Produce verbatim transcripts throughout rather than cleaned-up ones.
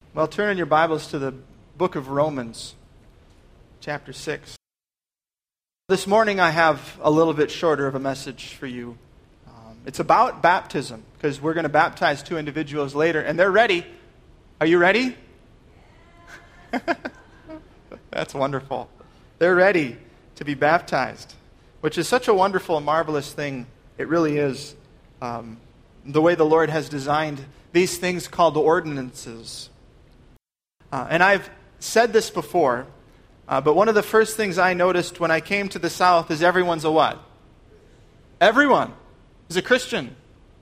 Well, turn in your Bibles to the book of Romans, chapter six. This morning I have a little bit shorter of a message for you. Um, it's about baptism, because we're going to baptize two individuals later, and they're ready. Are you ready? That's wonderful. They're ready to be baptized, which is such a wonderful and marvelous thing. It really is. Um, the way the Lord has designed these things called ordinances. Uh, and I've said this before, uh, but one of the first things I noticed when I came to the South is everyone's a what? Everyone is a Christian.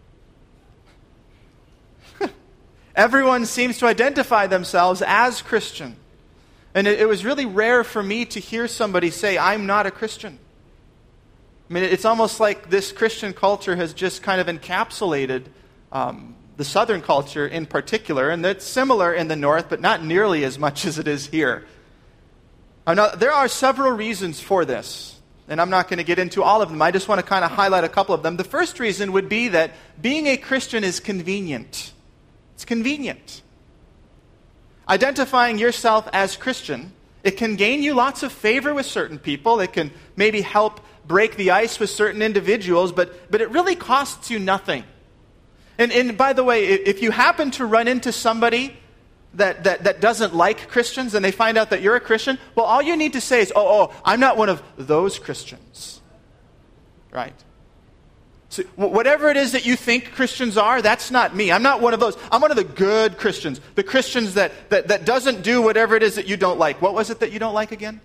Everyone seems to identify themselves as Christian. And it, it was really rare for me to hear somebody say, I'm not a Christian. I mean, it's almost like this Christian culture has just kind of encapsulated um, the Southern culture in particular, and that's similar in the North, but not nearly as much as it is here. Now, there are several reasons for this, and I'm not going to get into all of them. I just want to kind of highlight a couple of them. The first reason would be that being a Christian is convenient. It's convenient. Identifying yourself as Christian, it can gain you lots of favor with certain people. It can maybe help break the ice with certain individuals, but, but it really costs you nothing. And, and by the way, if you happen to run into somebody that, that, that doesn't like Christians and they find out that you're a Christian, well, all you need to say is, oh, oh, I'm not one of those Christians. Right? So whatever it is that you think Christians are, that's not me. I'm not one of those. I'm one of the good Christians. The Christians that, that, that doesn't do whatever it is that you don't like. What was it that you don't like again?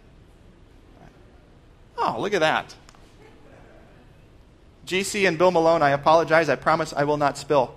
Oh, look at that. G C and Bill Malone, I apologize. I promise I will not spill.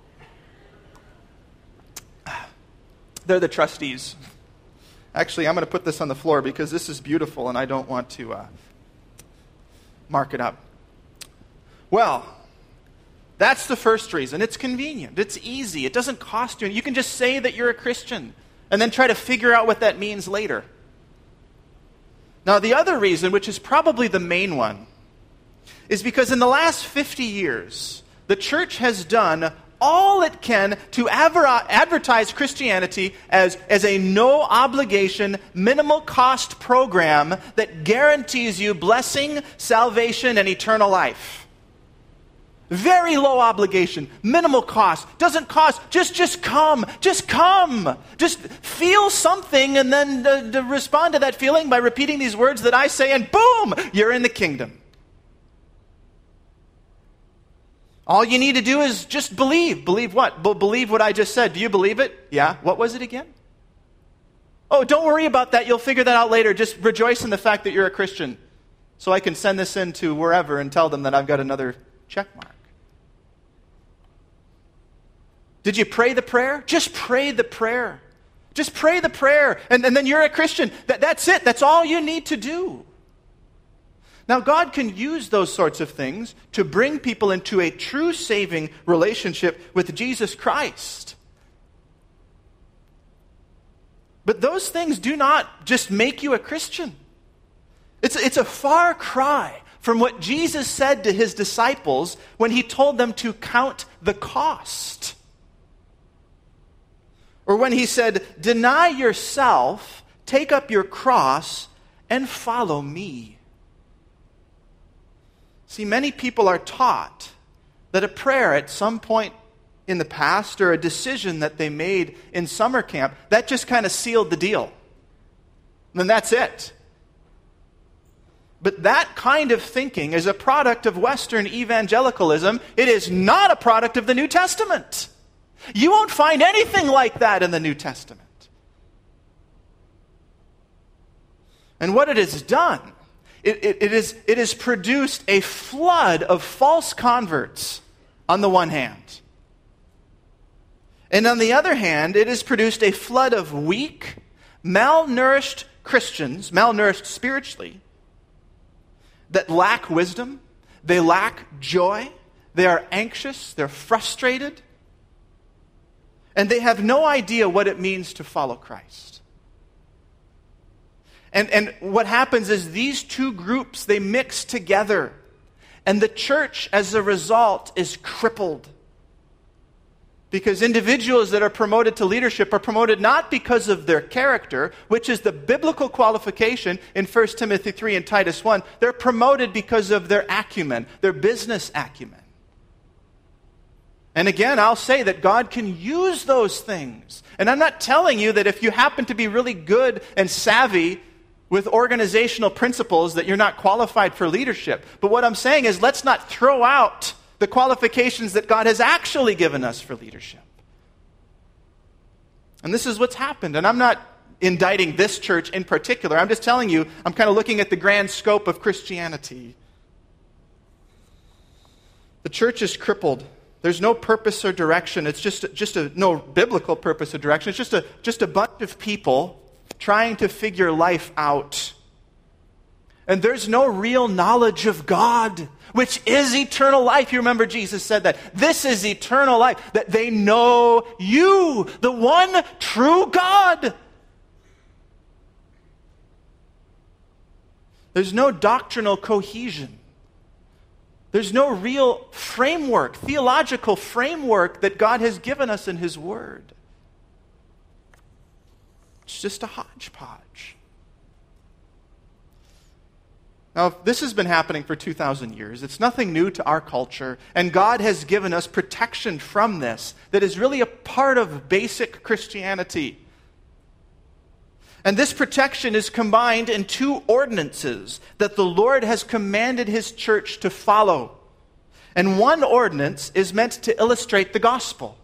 They're the trustees. Actually, I'm going to put this on the floor because this is beautiful and I don't want to uh, mark it up. Well, that's the first reason. It's convenient. It's easy. It doesn't cost you. You can just say that you're a Christian and then try to figure out what that means later. Now, the other reason, which is probably the main one, is because in the last fifty years, the church has done all it can to aver- advertise Christianity as, as a no-obligation, minimal-cost program that guarantees you blessing, salvation, and eternal life. Very low obligation, minimal cost, doesn't cost, just, just come, just come. Just feel something and then uh, to respond to that feeling by repeating these words that I say, and boom, you're in the kingdom. All you need to do is just believe. Believe what? Be- believe what I just said. Do you believe it? Yeah. What was it again? Oh, don't worry about that. You'll figure that out later. Just rejoice in the fact that you're a Christian. So I can send this in to wherever and tell them that I've got another check mark. Did you pray the prayer? Just pray the prayer. Just pray the prayer. And, and then you're a Christian. That, that's it. That's all you need to do. Now, God can use those sorts of things to bring people into a true saving relationship with Jesus Christ. But those things do not just make you a Christian. It's, it's a far cry from what Jesus said to his disciples when he told them to count the cost. Or when he said, deny yourself, take up your cross, and follow me. See, many people are taught that a prayer at some point in the past or a decision that they made in summer camp, that just kind of sealed the deal. And then that's it. But that kind of thinking is a product of Western evangelicalism. It is not a product of the New Testament. You won't find anything like that in the New Testament. And what it has done, It, it, it, is, it has produced a flood of false converts on the one hand. And on the other hand, it has produced a flood of weak, malnourished Christians, malnourished spiritually, that lack wisdom, they lack joy, they are anxious, they're frustrated, and they have no idea what it means to follow Christ. And, and what happens is these two groups, they mix together. And the church, as a result, is crippled. Because individuals that are promoted to leadership are promoted not because of their character, which is the biblical qualification in First Timothy three and Titus one. They're promoted because of their acumen, their business acumen. And again, I'll say that God can use those things. And I'm not telling you that if you happen to be really good and savvy with organizational principles that you're not qualified for leadership. But what I'm saying is, let's not throw out the qualifications that God has actually given us for leadership. And this is what's happened. And I'm not indicting this church in particular. I'm just telling you, I'm kind of looking at the grand scope of Christianity. The church is crippled. There's no purpose or direction. It's just, just a, no biblical purpose or direction. It's just a, just a bunch of people trying to figure life out. And there's no real knowledge of God, which is eternal life. You remember Jesus said that. This is eternal life, that they know you, the one true God. There's no doctrinal cohesion. There's no real framework, theological framework that God has given us in His Word. It's just a hodgepodge. Now, this has been happening for two thousand years. It's nothing new to our culture, and God has given us protection from this that is really a part of basic Christianity. And this protection is combined in two ordinances that the Lord has commanded His church to follow. And one ordinance is meant to illustrate the gospel.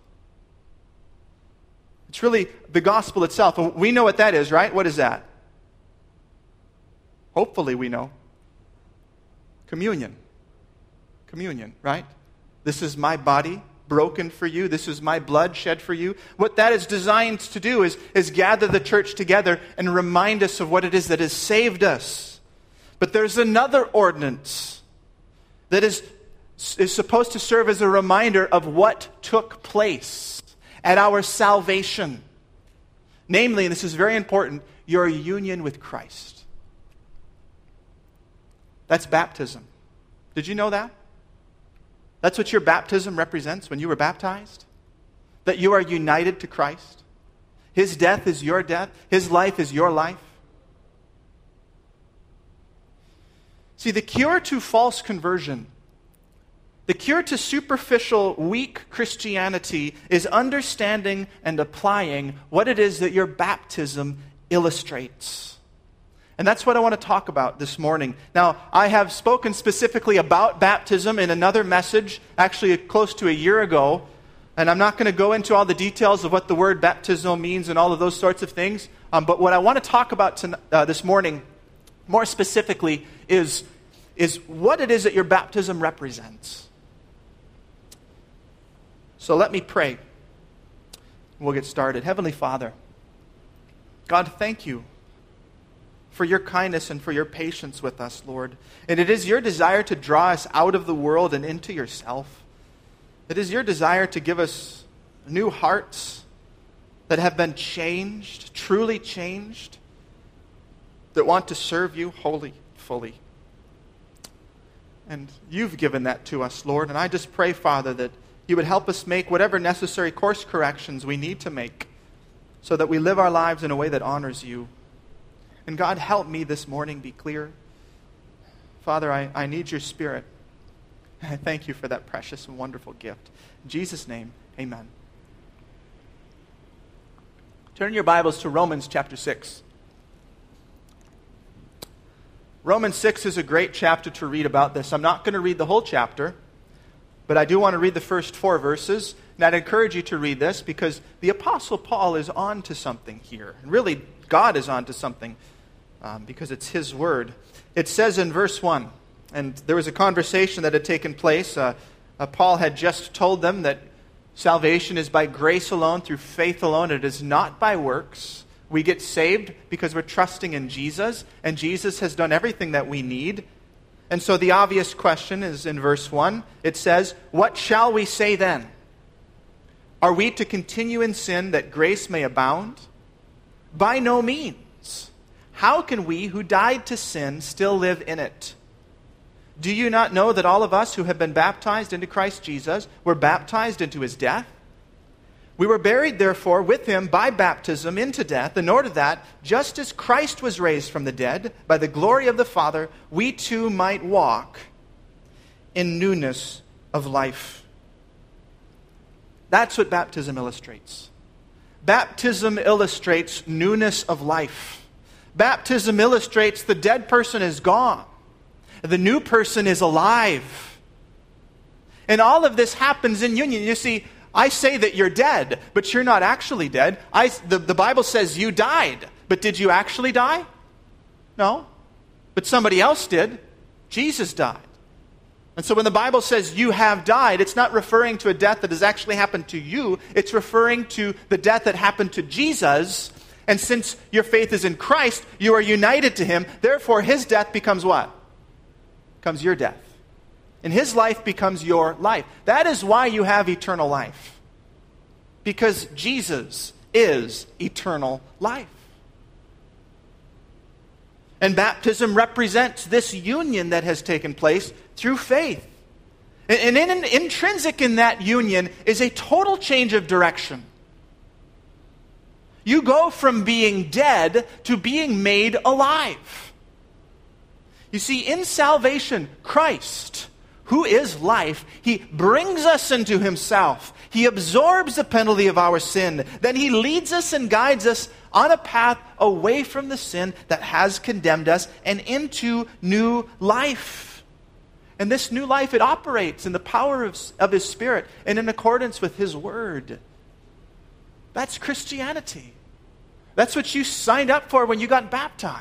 It's really the gospel itself. And we know what that is, right? What is that? Hopefully we know. Communion. Communion, right? This is my body broken for you. This is my blood shed for you. What that is designed to do is, is gather the church together and remind us of what it is that has saved us. But there's another ordinance that is, is supposed to serve as a reminder of what took place at our salvation. Namely, and this is very important, your union with Christ. That's baptism. Did you know that? That's what your baptism represents when you were baptized? That you are united to Christ. His death is your death. His life is your life. See, the cure to false conversion, the cure to superficial, weak Christianity is understanding and applying what it is that your baptism illustrates. And that's what I want to talk about this morning. Now, I have spoken specifically about baptism in another message, actually close to a year ago. And I'm not going to go into all the details of what the word baptism means and all of those sorts of things. Um, but what I want to talk about to, uh, this morning, more specifically, is, is what it is that your baptism represents. So let me pray. We'll get started. Heavenly Father, God, thank you for your kindness and for your patience with us, Lord. And it is your desire to draw us out of the world and into yourself. It is your desire to give us new hearts that have been changed, truly changed, that want to serve you wholly, fully. And you've given that to us, Lord. And I just pray, Father, that you would help us make whatever necessary course corrections we need to make so that we live our lives in a way that honors you. And God, help me this morning be clear. Father, I, I need your Spirit. And I thank you for that precious and wonderful gift. In Jesus' name, amen. Turn your Bibles to Romans chapter six. Romans six is a great chapter to read about this. I'm not going to read the whole chapter, but I do want to read the first four verses. And I'd encourage you to read this because the Apostle Paul is on to something here. And really, God is on to something. Um, because it's His Word. It says in verse one, and there was a conversation that had taken place. Uh, uh, Paul had just told them that salvation is by grace alone, through faith alone. It is not by works. We get saved because we're trusting in Jesus, and Jesus has done everything that we need. And so the obvious question is in verse one. It says, "What shall we say then? Are we to continue in sin that grace may abound? By no means. How can we who died to sin still live in it? Do you not know that all of us who have been baptized into Christ Jesus were baptized into His death? We were buried, therefore, with him by baptism into death, in order that, just as Christ was raised from the dead by the glory of the Father, we too might walk in newness of life. That's what baptism illustrates. Baptism illustrates newness of life. Baptism illustrates the dead person is gone. The new person is alive. And all of this happens in union. You see, I say that you're dead, but you're not actually dead. I, the, the Bible says you died, but did you actually die? No. But somebody else did. Jesus died. And so when the Bible says you have died, it's not referring to a death that has actually happened to you. It's referring to the death that happened to Jesus. And since your faith is in Christ, you are united to him. Therefore, his death becomes what? Becomes your death. And his life becomes your life. That is why you have eternal life. Because Jesus is eternal life. And baptism represents this union that has taken place through faith. And in, in, intrinsic in that union is a total change of direction. You go from being dead to being made alive. You see, in salvation, Christ, who is life, he brings us into himself. He absorbs the penalty of our sin. Then he leads us and guides us on a path away from the sin that has condemned us and into new life. And this new life, it operates in the power of, of his Spirit and in accordance with his word. That's Christianity. That's what you signed up for when you got baptized.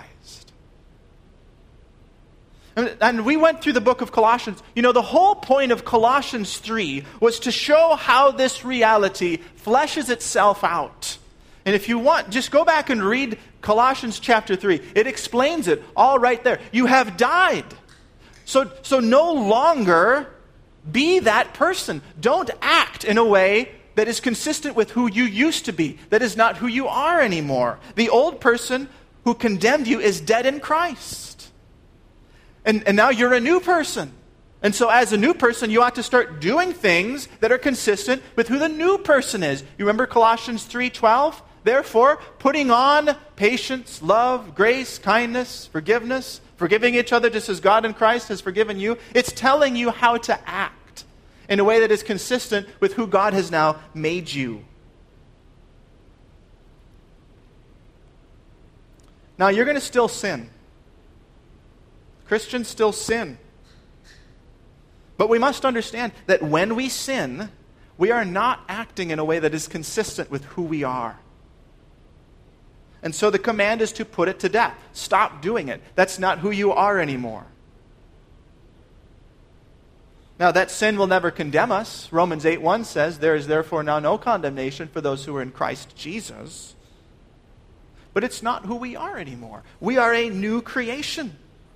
And we went through the book of Colossians. You know, the whole point of Colossians three was to show how this reality fleshes itself out. And if you want, just go back and read Colossians chapter three. It explains it all right there. You have died. So, so no longer be that person. Don't act in a way that is consistent with who you used to be. That is not who you are anymore. The old person who condemned you is dead in Christ. And, and now you're a new person. And so as a new person, you ought to start doing things that are consistent with who the new person is. You remember Colossians three twelve? Therefore, putting on patience, love, grace, kindness, forgiveness, forgiving each other just as God in Christ has forgiven you. It's telling you how to act in a way that is consistent with who God has now made you. Now, you're going to still sin. Christians still sin. But we must understand that when we sin, we are not acting in a way that is consistent with who we are. And so the command is to put it to death. Stop doing it. That's not who you are anymore. Now, that sin will never condemn us. Romans eight one says, there is therefore now no condemnation for those who are in Christ Jesus. But it's not who we are anymore. We are a new creation.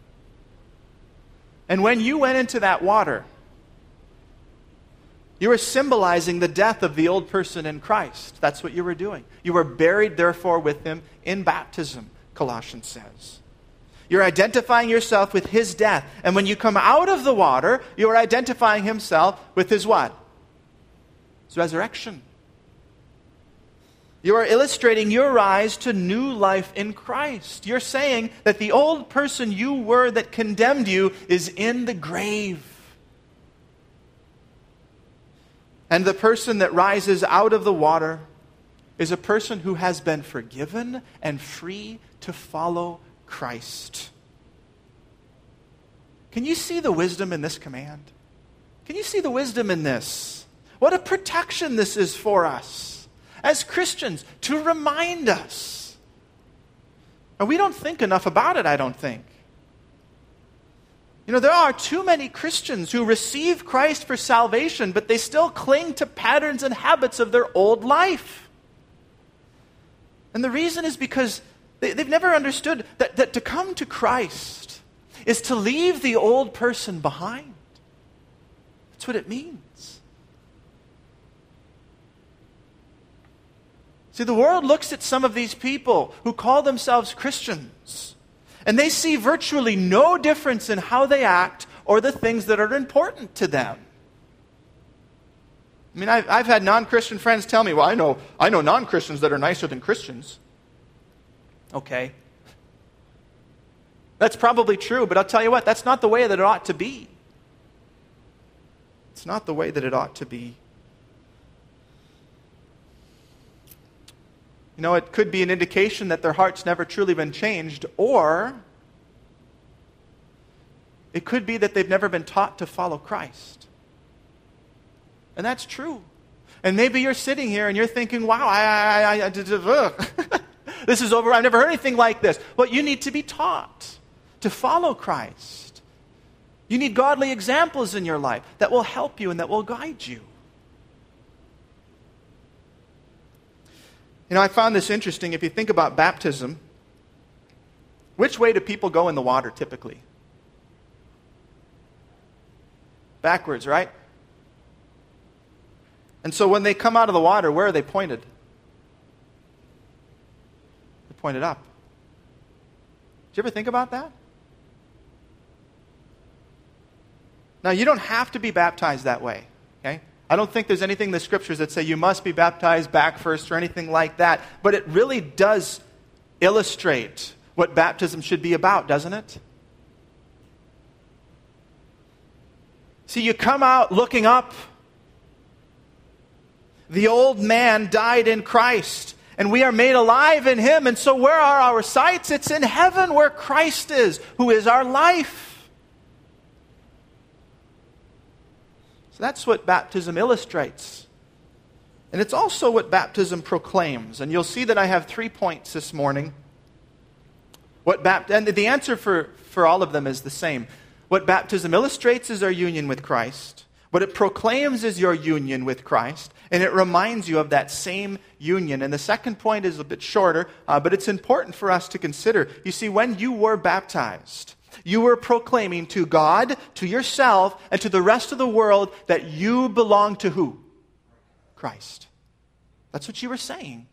And when you went into that water, you were symbolizing the death of the old person in Christ. That's what you were doing. You were buried, therefore, with him in baptism, Colossians says. You're identifying yourself with his death. And when you come out of the water, you are identifying himself with his what? His resurrection. You are illustrating your rise to new life in Christ. You're saying that the old person you were that condemned you is in the grave. And the person that rises out of the water is a person who has been forgiven and free to follow Christ. Can you see the wisdom in this command? Can you see the wisdom in this? What a protection this is for us as Christians, to remind us. And we don't think enough about it, I don't think. You know, there are too many Christians who receive Christ for salvation, but they still cling to patterns and habits of their old life. And the reason is because they, they've never understood that, that to come to Christ is to leave the old person behind. That's what it means. See, the world looks at some of these people who call themselves Christians, and they see virtually no difference in how they act or the things that are important to them. I mean, I've, I've had non-Christian friends tell me, well, I know, I know non-Christians that are nicer than Christians. Okay. That's probably true, but I'll tell you what, that's not the way that it ought to be. It's not the way that it ought to be. You know, it could be an indication that their heart's never truly been changed, or it could be that they've never been taught to follow Christ. And that's true. And maybe you're sitting here and you're thinking, wow, I, I, I, I this is over. I've never heard anything like this. Well, you need to be taught to follow Christ. You need godly examples in your life that will help you and that will guide you. You know, I found this interesting. If you think about baptism, which way do people go in the water typically? Backwards, right? And so when they come out of the water, where are they pointed? They're pointed up. Did you ever think about that? Now, you don't have to be baptized that way, okay? I don't think there's anything in the Scriptures that say you must be baptized back first or anything like that. But it really does illustrate what baptism should be about, doesn't it? See, you come out looking up. The old man died in Christ, and we are made alive in Him. And so where are our sights? It's in heaven where Christ is, who is our life. So that's what baptism illustrates. And it's also what baptism proclaims. And you'll see that I have three points this morning. What bapt- and the answer for, for all of them is the same. What baptism illustrates is our union with Christ. What it proclaims is your union with Christ, and it reminds you of that same union. And the second point is a bit shorter, uh, but it's important for us to consider. You see, when you were baptized, you were proclaiming to God, to yourself, and to the rest of the world that you belong to who? Christ. That's what you were saying.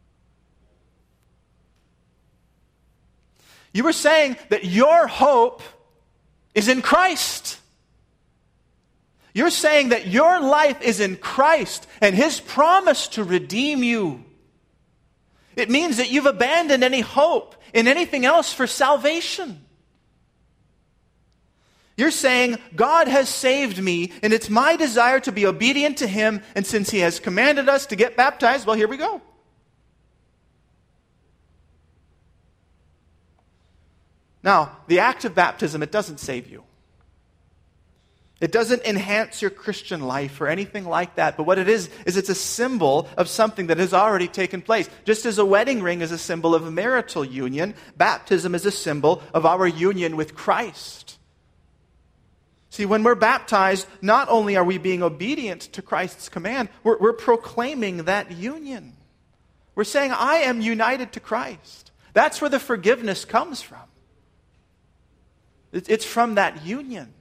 You were saying that your hope is in Christ. You're saying that your life is in Christ and His promise to redeem you. It means that you've abandoned any hope in anything else for salvation. You're saying, God has saved me, and it's my desire to be obedient to Him, and since He has commanded us to get baptized, well, here we go. Now, the act of baptism, it doesn't save you. It doesn't enhance your Christian life or anything like that. But what it is, is it's a symbol of something that has already taken place. Just as a wedding ring is a symbol of a marital union, baptism is a symbol of our union with Christ. See, when we're baptized, not only are we being obedient to Christ's command, we're, we're proclaiming that union. We're saying, I am united to Christ. That's where the forgiveness comes from. It's from that union.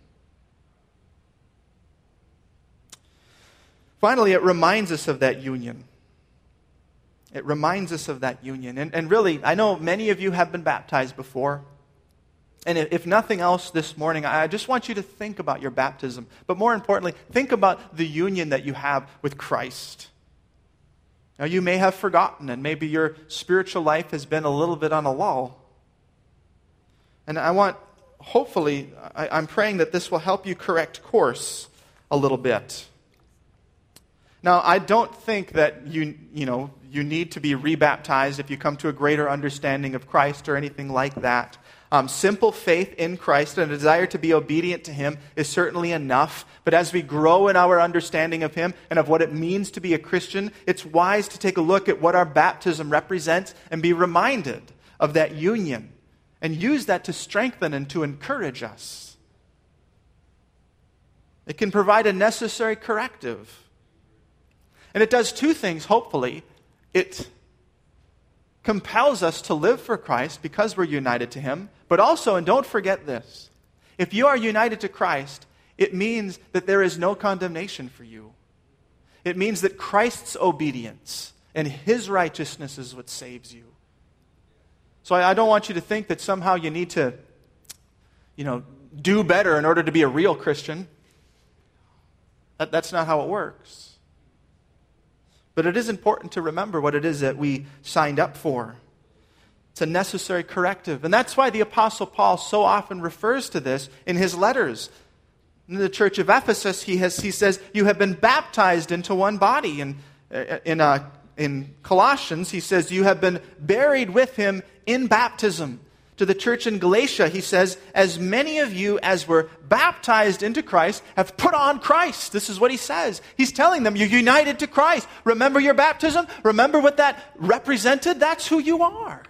Finally, it reminds us of that union. It reminds us of that union. And, and really, I know many of you have been baptized before. And if nothing else this morning, I just want you to think about your baptism. But more importantly, think about the union that you have with Christ. Now, you may have forgotten, and maybe your spiritual life has been a little bit on a lull. And I want, hopefully, I, I'm praying that this will help you correct course a little bit. Now, I don't think that you, you know, you need to be rebaptized if you come to a greater understanding of Christ or anything like that. Um, simple faith in Christ and a desire to be obedient to Him is certainly enough. But as we grow in our understanding of Him and of what it means to be a Christian, it's wise to take a look at what our baptism represents and be reminded of that union and use that to strengthen and to encourage us. It can provide a necessary corrective. And it does two things, hopefully. It compels us to live for Christ because we're united to Him. But also, and don't forget this, if you are united to Christ, it means that there is no condemnation for you. It means that Christ's obedience and His righteousness is what saves you. So I, I don't want you to think that somehow you need to, you know, do better in order to be a real Christian. That, that's not how it works. But it is important to remember what it is that we signed up for. It's a necessary corrective. And that's why the Apostle Paul so often refers to this in his letters. In the church of Ephesus, he has he says, you have been baptized into one body. And in, uh, in Colossians, he says, you have been buried with him in baptism. To the church in Galatia, he says, as many of you as were baptized into Christ have put on Christ. This is what he says. He's telling them, you're united to Christ. Remember your baptism? Remember what that represented? That's who you are.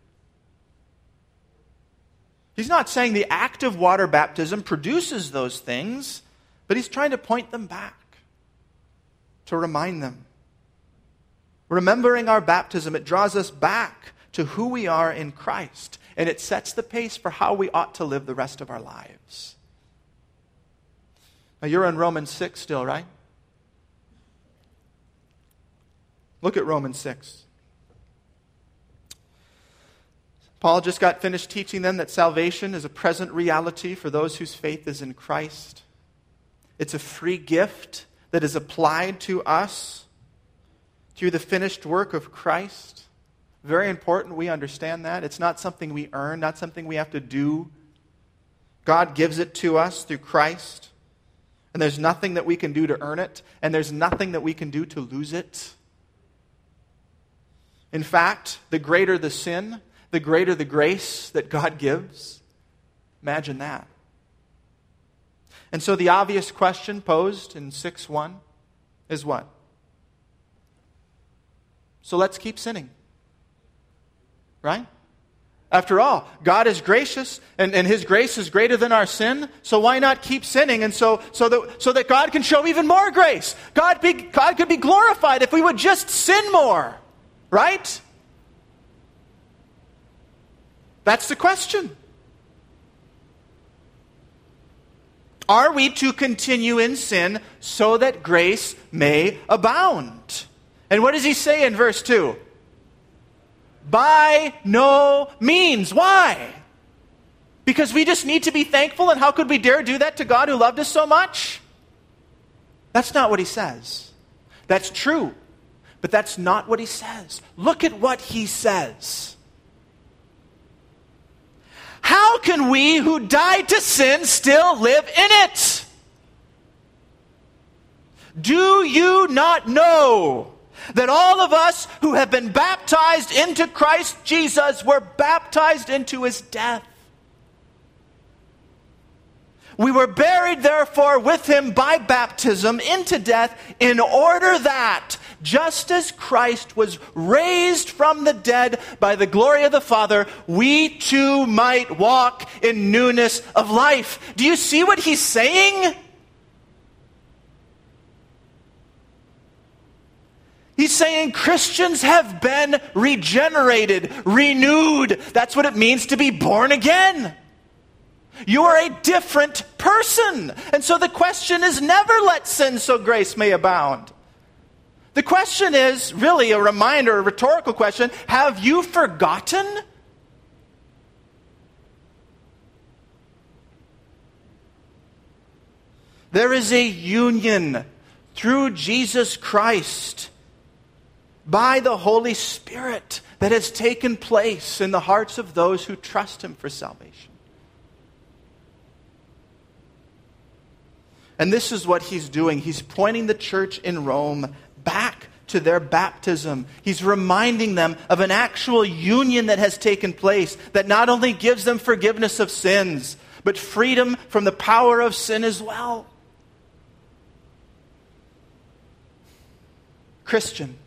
He's not saying the act of water baptism produces those things, but he's trying to point them back, to remind them. Remembering our baptism, it draws us back to who we are in Christ. And it sets the pace for how we ought to live the rest of our lives. Now you're in Romans six still, right? Look at Romans six. Paul just got finished teaching them that salvation is a present reality for those whose faith is in Christ. It's a free gift that is applied to us through the finished work of Christ. Very important we understand that. It's not something we earn, not something we have to do. God gives it to us through Christ. And there's nothing that we can do to earn it. And there's nothing that we can do to lose it. In fact, the greater the sin, the greater the grace that God gives. Imagine that. And so the obvious question posed in six one is what? So let's keep sinning. Right? After all, God is gracious, and, and His grace is greater than our sin, so why not keep sinning? And so so that, so that God can show even more grace. God, be, God could be glorified if we would just sin more. Right? That's the question. Are we to continue in sin so that grace may abound? And what does he say in verse two? By no means. Why? Because we just need to be thankful, and how could we dare do that to God who loved us so much? That's not what he says. That's true, but that's not what he says. Look at what he says. How can we who died to sin still live in it? Do you not know that all of us who have been baptized into Christ Jesus were baptized into his death? We were buried, therefore, with him by baptism into death, in order that, just as Christ was raised from the dead by the glory of the Father, we too might walk in newness of life. Do you see what he's saying? He's saying Christians have been regenerated, renewed. That's what it means to be born again. You are a different person. And so the question is never let sin so grace may abound. The question is really a reminder, a rhetorical question. Have you forgotten? There is a union through Jesus Christ by the Holy Spirit that has taken place in the hearts of those who trust him for salvation. And this is what he's doing. He's pointing the church in Rome back to their baptism. He's reminding them of an actual union that has taken place that not only gives them forgiveness of sins, but freedom from the power of sin as well. Christian,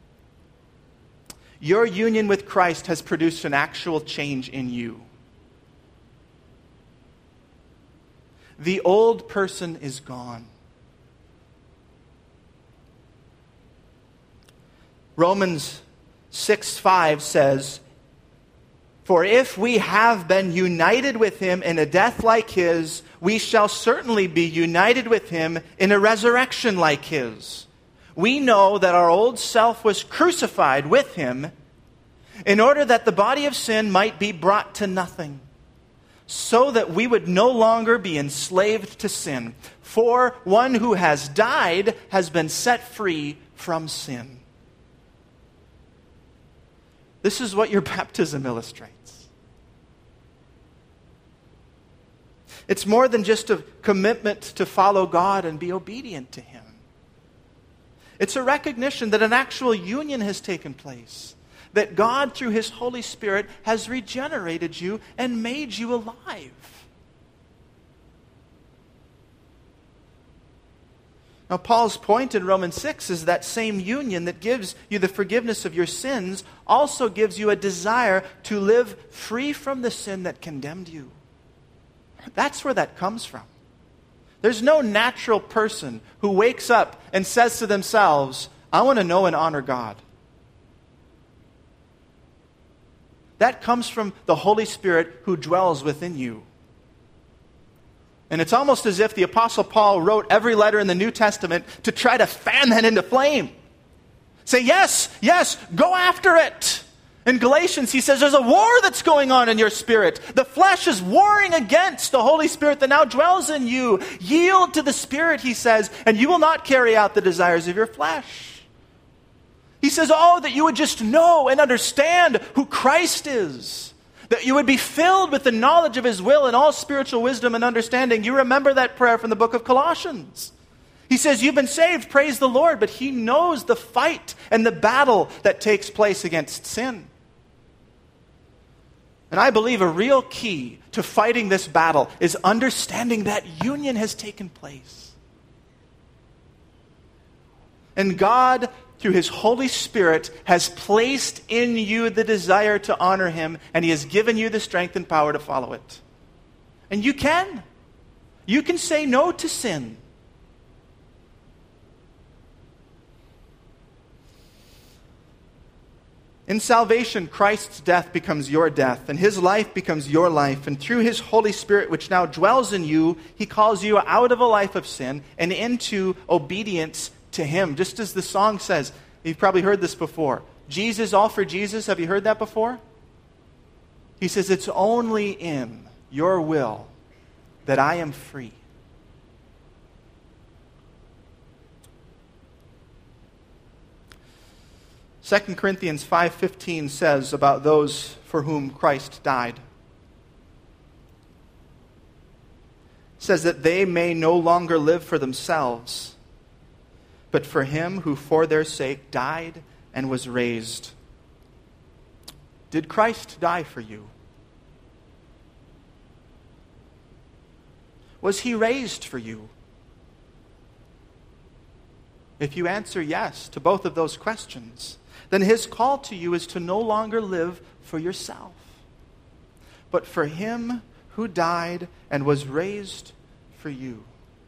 your union with Christ has produced an actual change in you. The old person is gone. Romans six five says, "For if we have been united with him in a death like his, we shall certainly be united with him in a resurrection like his. We know that our old self was crucified with him in order that the body of sin might be brought to nothing, so that we would no longer be enslaved to sin. For one who has died has been set free from sin." This is what your baptism illustrates. It's more than just a commitment to follow God and be obedient to Him. It's a recognition that an actual union has taken place, that God, through His Holy Spirit, has regenerated you and made you alive. Now, Paul's point in Romans six is that same union that gives you the forgiveness of your sins also gives you a desire to live free from the sin that condemned you. That's where that comes from. There's no natural person who wakes up and says to themselves, I want to know and honor God. That comes from the Holy Spirit who dwells within you. And it's almost as if the Apostle Paul wrote every letter in the New Testament to try to fan that into flame. Say, yes, yes, go after it. In Galatians, he says there's a war that's going on in your spirit. The flesh is warring against the Holy Spirit that now dwells in you. Yield to the Spirit, he says, and you will not carry out the desires of your flesh. He says, oh, that you would just know and understand who Christ is. That you would be filled with the knowledge of His will and all spiritual wisdom and understanding. You remember that prayer from the book of Colossians. He says, you've been saved, praise the Lord, but He knows the fight and the battle that takes place against sin. And I believe a real key to fighting this battle is understanding that union has taken place. And God, through His Holy Spirit, has placed in you the desire to honor Him, and He has given you the strength and power to follow it. And you can. You can say no to sin. In salvation, Christ's death becomes your death, and His life becomes your life. And through His Holy Spirit, which now dwells in you, He calls you out of a life of sin and into obedience to Him. Just as the song says, you've probably heard this before. Jesus, all for Jesus. Have you heard that before? He says, it's only in your will that I am free. Second Corinthians five fifteen says about those for whom Christ died. It says that they may no longer live for themselves, but for Him who for their sake died and was raised. Did Christ die for you? Was He raised for you? If you answer yes to both of those questions, then His call to you is to no longer live for yourself, but for Him who died and was raised for you.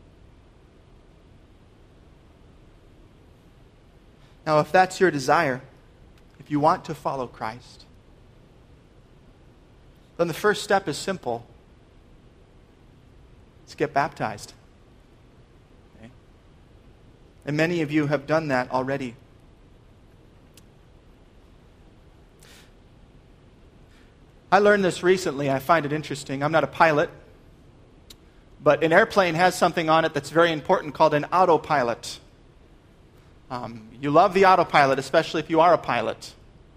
Now, if that's your desire, if you want to follow Christ, then the first step is simple. It's get baptized. Okay? And many of you have done that already. I learned this recently. I find it interesting. I'm not a pilot, but an airplane has something on it that's very important called an autopilot. Um, you love the autopilot, especially if you are a pilot.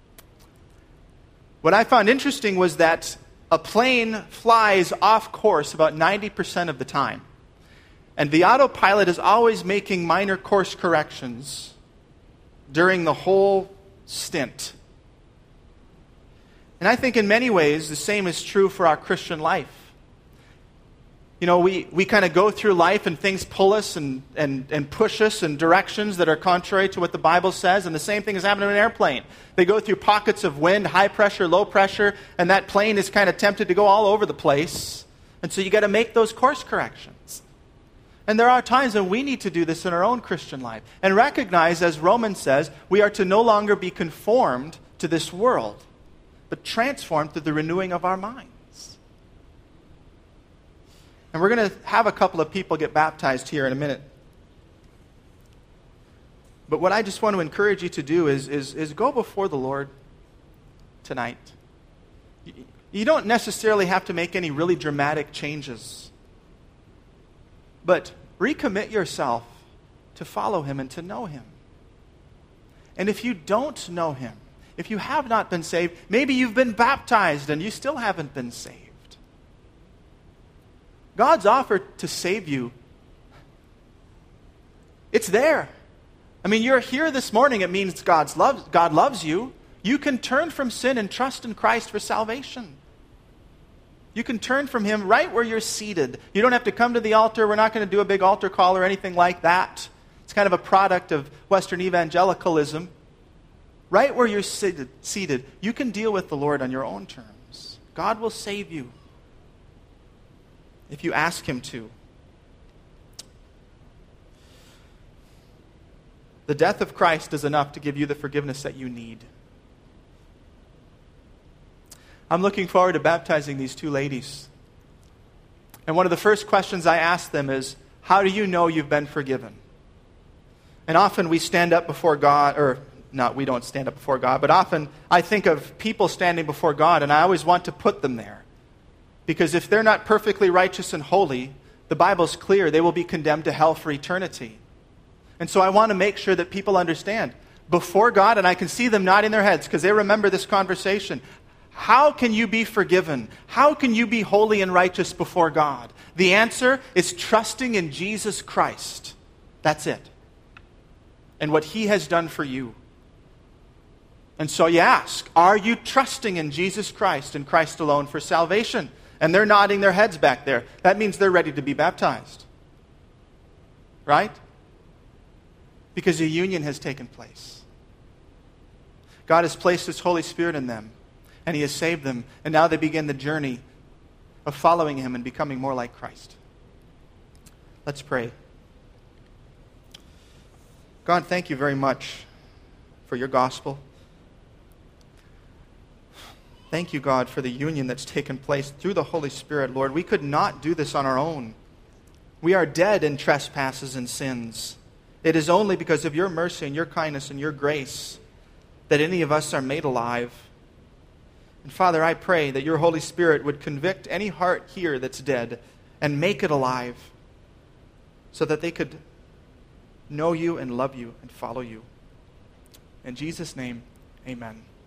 What I found interesting was that a plane flies off course about ninety percent of the time. And the autopilot is always making minor course corrections during the whole stint. And I think in many ways the same is true for our Christian life. You know, we, we kind of go through life and things pull us and, and, and push us in directions that are contrary to what the Bible says. And the same thing is happening in an airplane. They go through pockets of wind, high pressure, low pressure, and that plane is kind of tempted to go all over the place. And so you got to make those course corrections. And there are times when we need to do this in our own Christian life. And recognize, as Romans says, we are to no longer be conformed to this world, but transformed through the renewing of our minds. And we're going to have a couple of people get baptized here in a minute. But what I just want to encourage you to do is, is, is go before the Lord tonight. You don't necessarily have to make any really dramatic changes. But recommit yourself to follow Him and to know Him. And if you don't know Him, If you have not been saved, maybe you've been baptized and you still haven't been saved. God's offer to save you, it's there. I mean, you're here this morning, it means God's love, God loves you. You can turn from sin and trust in Christ for salvation. You can turn from Him right where you're seated. You don't have to come to the altar. We're not going to do a big altar call or anything like that. It's kind of a product of Western evangelicalism. Right where you're seated, seated, you can deal with the Lord on your own terms. God will save you if you ask Him to. The death of Christ is enough to give you the forgiveness that you need. I'm looking forward to baptizing these two ladies. And one of the first questions I ask them is, how do you know you've been forgiven? And often we stand up before God, or not, we don't stand up before God, but often I think of people standing before God, and I always want to put them there. Because if they're not perfectly righteous and holy, the Bible's clear, they will be condemned to hell for eternity. And so I want to make sure that people understand, before God, and I can see them nodding their heads because they remember this conversation, how can you be forgiven? How can you be holy and righteous before God? The answer is trusting in Jesus Christ. That's it. And what He has done for you. And so you ask, are you trusting in Jesus Christ and Christ alone for salvation? And they're nodding their heads back there. That means they're ready to be baptized. Right? Because a union has taken place. God has placed His Holy Spirit in them. And He has saved them. And now they begin the journey of following Him and becoming more like Christ. Let's pray. God, thank you very much for your gospel. Thank you, God, for the union that's taken place through the Holy Spirit, Lord. We could not do this on our own. We are dead in trespasses and sins. It is only because of your mercy and your kindness and your grace that any of us are made alive. And Father, I pray that your Holy Spirit would convict any heart here that's dead and make it alive so that they could know you and love you and follow you. In Jesus' name, amen.